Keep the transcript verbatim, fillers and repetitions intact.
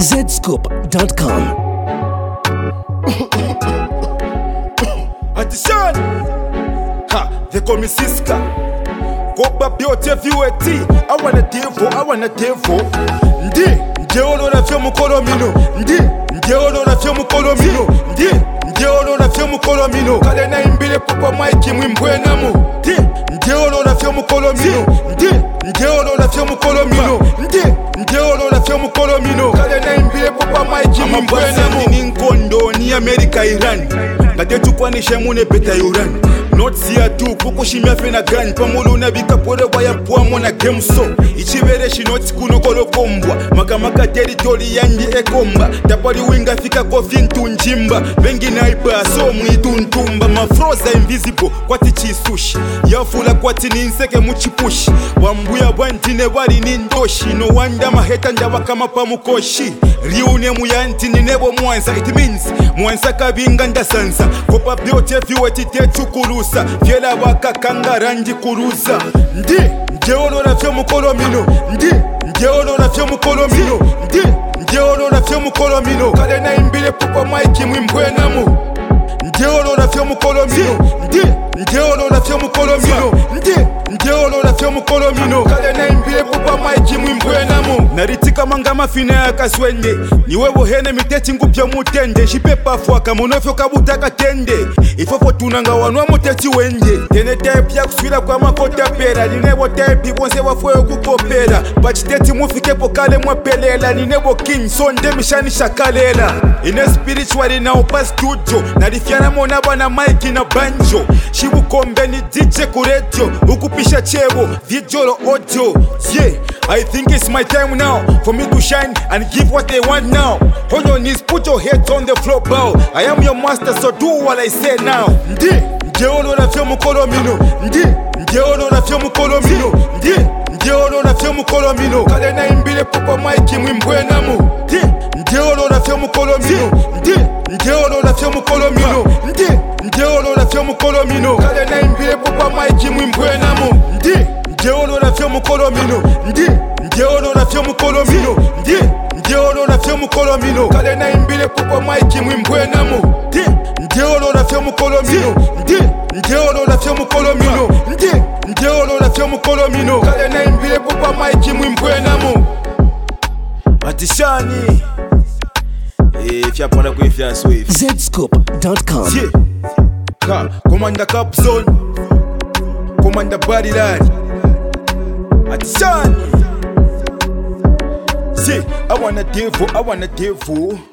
Z Scoop dot com. Attention! Ha! They call me Siska. Go back beauty V A T. I wanna devil, I wanna devil. Ndi, ndi ono na fio mukolo mino. Ndi, ndi ono na fio mukolo mino. Ndi, ndi ono na fio mukolo mino. Kale na imbile pupa maiki mwimbwe namu. Ndi, ndi ono na fio mukolo mino. Ndi, ndi ono na fio mukolo mino. Ndi, ndi ono na fio mukolo mino. Kale na imbile pupa maiki mwimbwe namu. Ni nkondo ni America Iran. Kate tukwanisha mune beta Iran. Not siya tu kukushimya fena gran pamulu na bika pole waya puamo na game so ichibere shinoti kuno kolo kombwa makamaka territory yanji ekomba tapali winga fika kofi ntunjimba bengi naipa so mwitu ntumba mafroza invisible kwati chisushi yafula kwati ninseke muchipushi wambuya bwantine wali nindoshi no wanda maheta ndawa kama pamukoshi riune muyanti ninebo mwanza it means mwanza kabinga ndasanza kopa biote viweti tetu kurusa fiela waka kangaranji kuruza ndi ngeolo na fyo mukolo mino ndi ngeolo na fyo mukolo mino ndi ngeolo na fyo mukolo mino kale na imbile pupa maiki mwimbwe namu ngeolo na fyo mukolo mino ndi ngeolo na fyo mukolo mino ndi ngeolo na fyo mukolo mino kale na imbile pupa maiki mwimbwe namu naritika manga mafine ya kaswende niwe bohene miteti ngupya mutende shipepa fwaka monofyo kabutaka tende ifofo tunanga wanwa muteti wende tene type ya kuswila kwa makota pera ninebo type bonse wafwe kukopera bachiteti mufike pokale mwapelela ninebo king sonde mishani shakalela ine spiritual na upa studio narifiana mona bana maiki na banjo shibukombe ni D J ku radio ukupisha chebo video audio yeah I think it's my time now for me to shine and give what they want now. On your knees, put your heads on the floor, bow. I am your master, so do what I say now. Ndi, ngeolo na fyo mukolo mino. Ndi, ngeolo na fyo mukolo mino. Ndi, ngeolo na fyo mukolo mino. Kale na imbile pupa maiki mwimbwe namu. Ndi, ngeolo na fyo mukolo mino. Ndi, ngeolo na fyo mukolo mino. Ndi, ngeolo na fyo mukolo mino. Kale na imbile pupa maiki mwimbwe namu. Ndi, ngeolo na fyo mukolo mino. Ndi, ngeolo na fyo mukolo mino. Ndi, ngeolo na fyo mukolo mino. Kale na imbile pupa maiki mwimbwe namu. Ndi, ngeolo na fyo mukolo mino. Ndi, ngeolo na fyo mukolo mino. Ndi, ngeolo na fyo mukolo mino. Kale na imbile pupa maiki mwimbwe namu. Atishani if ya pona ku if ya swift Z Scoop dot com. yeah. Ka Commander Capzone Commander Bodyline Atishani see I wanna devil I wanna devil